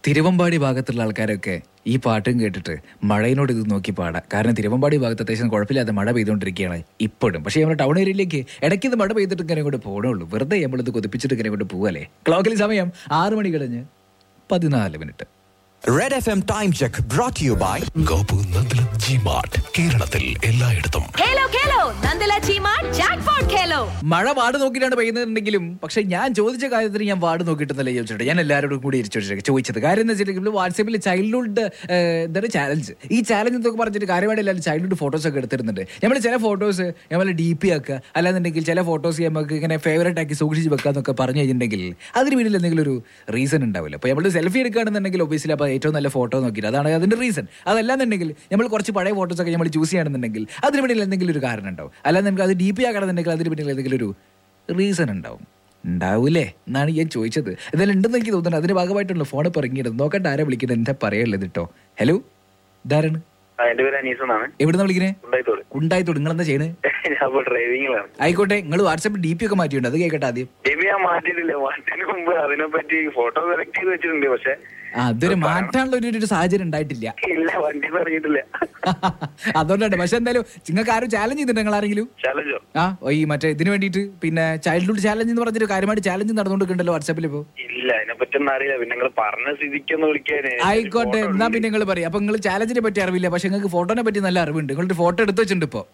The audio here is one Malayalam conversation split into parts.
തിരുവമ്പാടി ഭാഗത്തുള്ള ആൾക്കാരൊക്കെ ഈ പാട്ടും കേട്ടിട്ട് മഴയിനോട് ഇത് നോക്കി പാടാം. കാരണം തിരുവമ്പാടി ഭാഗത്ത് അത്യാവശ്യം കുഴപ്പമില്ലാതെ മഴ പെയ്തുകൊണ്ടിരിക്കുകയാണ് ഇപ്പോഴും. പക്ഷേ നമ്മുടെ ടൗൺ ഏരിയയിലേക്ക് ഇടയ്ക്ക് ഇത് മഴ പെയ്തിട്ട് ഇങ്ങനെ കൊണ്ട് പോകണുള്ളൂ. വെറുതെ നമ്മളിത് കൊതിപ്പിച്ചിട്ട് ഇങ്ങനെ കൊണ്ട് പോവല്ലേ. ക്ലോക്കിൽ സമയം 6 മണി കഴിഞ്ഞ് 14 minute. Red FM Time Check brought to you by Gopu Nandala G mart, കേരളത്തിൽ എല്ലായിടത്തും. ഖേലോ നന്ദല ജി മാർട്ട് ജാക്ക്പോട്ട് ഖേലോ. മഴ വാർഡ് നോക്കിയിട്ടാണ് പെയ്യുന്നുണ്ടെങ്കിലും പക്ഷെ ഞാൻ ചോദിച്ച കാര്യത്തിന് ഞാൻ വാർഡ് നോക്കിയിട്ടൊന്നല്ല ചോദിച്ചിട്ട് ഞാൻ എല്ലാവരോടും കൂടി ചോദിച്ചത്. കാര്യം എന്ന് വെച്ചിട്ടുണ്ടെങ്കിൽ വാട്സാപ്പിൽ ചൈൽഡ്ഹുഡ് എന്താണ് ചാലഞ്ച്, ഈ ചാലഞ്ച് എന്നൊക്കെ പറഞ്ഞിട്ട് കാര്യമായിട്ട് എല്ലാവരും ചൈൽഡ്ഹുഡ് ഫോട്ടോസ് ഒക്കെ എടുത്തിരുന്നുണ്ട്. നമ്മൾ ചില ഫോട്ടോസ് നമ്മൾ DP ആക്കുക, അല്ലാന്നുണ്ടെങ്കിൽ ചില ഫോട്ടോസ് നമുക്ക് ഇങ്ങനെ ഫേവറേറ്റ് ആക്കി സൂക്ഷിച്ച് വെക്കുക എന്നൊക്കെ പറഞ്ഞു കഴിഞ്ഞിട്ടുണ്ടെങ്കിൽ അതിന് പിന്നിൽ എന്തെങ്കിലും ഒരു റീസൺ ഉണ്ടാവില്ല. അപ്പോൾ നമ്മൾ സെൽഫി എടുക്കുകയാണെന്നുണ്ടെങ്കിൽ ഒബിയസ്ലി അപ്പോൾ ഏറ്റവും നല്ല ഫോട്ടോ നോക്കിയിട്ട് അതാണ് അതിന്റെ റീസൺ. അതല്ലാന്നുണ്ടെങ്കിൽ നമ്മൾ കുറച്ച് പഴയ ഫോട്ടോസ് ഒക്കെ നമ്മൾ ചൂസ് ചെയ്യുകയാണെന്നുണ്ടെങ്കിൽ അതിന് പിന്നിൽ എന്തെങ്കിലും ഒരു കാരണം ഉണ്ടാവും. അല്ലാന്നുണ്ടെങ്കിൽ അത് DP ആക്കണമെന്നുണ്ടെങ്കിൽ അതിന് പിന്നിൽ എന്തെങ്കിലും ഒരു റീസൺ ഉണ്ടാവൂലേ എന്നാണ് ഞാൻ ചോദിച്ചത്. എന്തായാലും ഉണ്ടെന്ന് എനിക്ക് തോന്നുന്നുണ്ട്. അതിന്റെ ഭാഗമായിട്ടുള്ള ഫോൺ ഇപ്പോൾ ഇറങ്ങിയിടുന്നത് നോക്കട്ടെ ആരാ വിളിക്കുന്നത്, എന്താ പറയുള്ളത് കേട്ടോ. ഹലോ, ഇതാരാണ്? എന്റെ പേര് അനീസ് എന്നാണ്. എവിടുന്ന വിളിക്കണേ? കുണ്ടായിത്തോട്. നിങ്ങൾ എന്താ ചെയ്യണേ? ഡ്രൈവിംഗിലാണ്. ആയിക്കോട്ടെ, നിങ്ങൾ വാട്സാപ്പിൽ DP ഒക്കെ മാറ്റിയിട്ടുണ്ട്, അത് കേൾക്കട്ടെ ആദ്യം. DP ഞാൻ മാറ്റിയിട്ടില്ല. മാറ്റിന് മുമ്പ് അതിനെപ്പറ്റി ഫോട്ടോ സെലക്ട് ചെയ്ത് വെച്ചിട്ടുണ്ട്. പക്ഷെ അതൊരു മാറ്റാനുള്ള ഒരു സാഹചര്യം ഉണ്ടായിട്ടില്ല. ഇല്ല, വണ്ടി പറഞ്ഞിട്ടില്ല. അതുകൊണ്ടാണ്. പക്ഷെ എന്തായാലും നിങ്ങൾക്ക് ആരും ചാലഞ്ച് ചെയ്തിട്ടുണ്ട്? നിങ്ങൾ ആരെങ്കിലും ചാലഞ്ചോ? ഈ മറ്റേ ഇതിന് വേണ്ടിയിട്ട് പിന്നെ ചൈൽഡ്ഹുഡ് ചാലഞ്ച് എന്ന് പറഞ്ഞൊരു കാര്യമായിട്ട് ചാലഞ്ച് നടന്നുകൊണ്ടിരിക്കണ്ടല്ലോ വാട്സാപ്പിൽ ഇപ്പോ. ഇല്ല, അതിനെപ്പറ്റി ഒന്നും അറിയില്ല. പിന്നെ നിങ്ങൾ പറഞ്ഞ സ്ഥിതിക്കൊന്ന് വിളിക്കാനേ. ആയിക്കോട്ടെ, എന്നാ പിന്നെ നിങ്ങൾ പറയും. അപ്പൊ നിങ്ങൾ ചാലഞ്ചിനെ പറ്റി അറിവില്ല, പക്ഷെ നിങ്ങൾക്ക് ഫോട്ടോനെ പറ്റി നല്ല അറിവുണ്ട്. നിങ്ങളുടെ ഫോട്ടോ എടുത്ത് വെച്ചിട്ടുണ്ട് ഇപ്പൊ.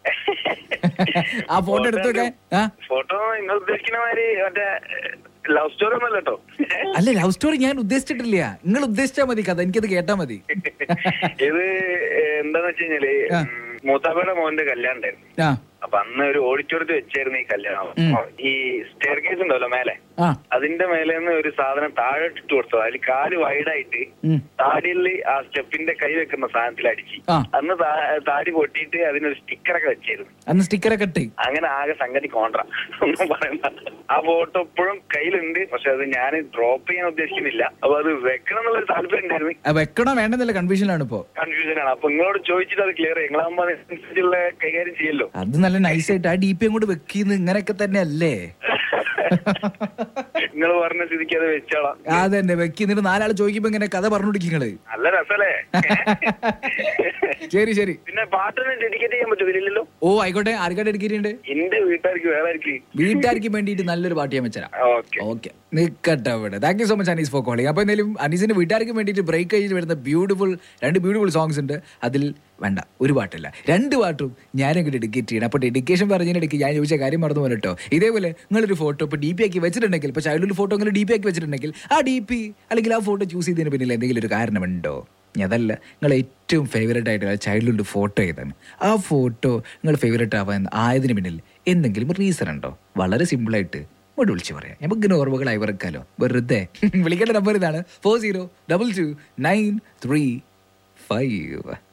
ആ ഫോട്ടോ എടുത്തു വെക്കാൻ. ഫോട്ടോ നിങ്ങൾ ഉദ്ദേശിക്കുന്ന മാതിരി മറ്റേ ലവ് സ്റ്റോറി ഒന്നല്ല കേട്ടോ. അല്ല, ലവ് സ്റ്റോറി ഞാൻ ഉദ്ദേശിച്ചിട്ടില്ല. നിങ്ങൾ ഉദ്ദേശിച്ചാ മതി കഥ, എനിക്കത് കേട്ടാ മതി. ഇത് എന്താന്ന് വെച്ച് കഴിഞ്ഞാല് മൂത്താപ്പയുടെ മോന്റെ കല്യാണം ഉണ്ടായിരുന്നു. അപ്പൊ അന്ന് ഒരു ഓഡിറ്റോറിയത്തിൽ വെച്ചായിരുന്നു ഈ കല്യാണം. ഈ സ്റ്റെയർ കേസ് ഉണ്ടല്ലോ മേലെ, അതിന്റെ മേലെ നിന്ന് ഒരു സാധനം താഴെ ഇട്ട് കൊടുത്തു. അതിൽ കാല് വൈഡായിട്ട് താടിയിൽ ആ സ്റ്റെപ്പിന്റെ കൈ വെക്കുന്ന സാധനത്തിൽ അടിച്ച് അന്ന് താടി പൊട്ടിയിട്ട് അതിനൊരു സ്റ്റിക്കറൊക്കെ വെച്ചായിരുന്നു. അന്ന് സ്റ്റിക്കറൊക്കെ ഇട്ട് അങ്ങനെ ആകെ സംഗതി കോൺട്രാ ഒന്നും പറയണ്ട. ആ ഫോട്ടോ ഇപ്പോഴും കയ്യിലുണ്ട്. പക്ഷെ അത് ഞാൻ ഡ്രോപ്പ് ചെയ്യാൻ ഉദ്ദേശിക്കുന്നില്ല. അപ്പൊ അത് വെക്കണം എന്നുള്ളൊരു താല്പര്യം ഉണ്ടായിരുന്നു. വെക്കണോ വേണ്ടെന്നല്ല കൺഫ്യൂഷനാണ് ഇപ്പോ. കൺഫ്യൂഷനാണ്. അപ്പൊ നിങ്ങളോട് ചോദിച്ചിട്ട് അത് ക്ലിയർ നിങ്ങളാകുമ്പോ അതിനനുസരിച്ചുള്ള കൈകാര്യം ചെയ്യല്ലോ. അത് നല്ല നൈസായിട്ട് ആ DP അങ്ങോട്ട് വെക്കുന്ന ഇങ്ങനെയൊക്കെ തന്നെ അല്ലേ? നിങ്ങൾ പറഞ്ഞ സ്ഥിതിക്ക് അത് വെച്ചോളാം. അതന്നെ വെക്കി. എന്നിട്ട് 4 ആൾ ചോദിക്കുമ്പോ ഇങ്ങനെ കഥ പറഞ്ഞുകൊടുക്കിങ്ങള്. നല്ല രസല്ലേ? ശരി. പിന്നെ പാട്ടിന് ഡെഡിക്കേറ്റ് ചെയ്യാൻ പറ്റുന്നില്ലല്ലോ? ഓ ആയിക്കോട്ടെ. ആർക്കാ ഡെഡിക്കേറ്റ് ഉണ്ട്? എന്റെ വീട്ടുകാർക്ക്. വേറെ ആർക്ക്? വീട്ടുകാർക്ക് വേണ്ടിയിട്ട് നല്ലൊരു പാട്ട് ഞാൻ വെച്ചരാം. ഓക്കെ, നിക്കട്ടെ അവിടെ. Thank you so much Anees for calling. അപ്പൊ എന്തായാലും അനീസിന്റെ വീട്ടുകാർക്ക് വേണ്ടിയിട്ട് ബ്രേക്ക് കഴിഞ്ഞിട്ട് വരുന്ന രണ്ട് ബ്യൂട്ടിഫുൾ സോങ്സ് ഉണ്ട്. അതിൽ വേണ്ട ഒരു പാട്ടില്ല, 2 പാട്ടും ഞാനൊക്കെ ഡെഡിക്കേറ്റ് ചെയ്യണം. അപ്പോൾ ഡെഡിക്കേഷൻ പറഞ്ഞതിനിടയ്ക്ക് ഞാൻ ചോദിച്ച കാര്യം മറന്നു പോലെ കേട്ടോ. ഇതേപോലെ നിങ്ങളൊരു ഫോട്ടോ ഇപ്പോൾ DP ആക്കി വെച്ചിട്ടുണ്ടെങ്കിൽ, ഇപ്പോൾ ചൈൽഡ്ഹുഡ് ഫോട്ടോ നിങ്ങൾ DP ആക്കി വെച്ചിട്ടുണ്ടെങ്കിൽ ആ DP അല്ലെങ്കിൽ ആ ഫോട്ടോ ചൂസ് ചെയ്തതിന് പിന്നിൽ എന്തെങ്കിലും ഒരു കാരണമുണ്ടോ? അതല്ല, നിങ്ങൾ ഏറ്റവും ഫേവറേറ്റ് ആയിട്ടുള്ള ചൈൽഡ്ഹുഡ് ഫോട്ടോ ഏതാണ്? ആ ഫോട്ടോ നിങ്ങൾ ഫേവറേറ്റ് ആയതിന് പിന്നിൽ എന്തെങ്കിലും റീസൺ ഉണ്ടോ? വളരെ സിമ്പിളായിട്ട് ഇങ്ങോട്ട് വിളിച്ച് പറയാം. നമുക്കിങ്ങനെ ഓർമ്മകളായി വെറുക്കാലോ. വെറുതെ വിളിക്കേണ്ട നമ്പർ ഇതാണ് 40222935.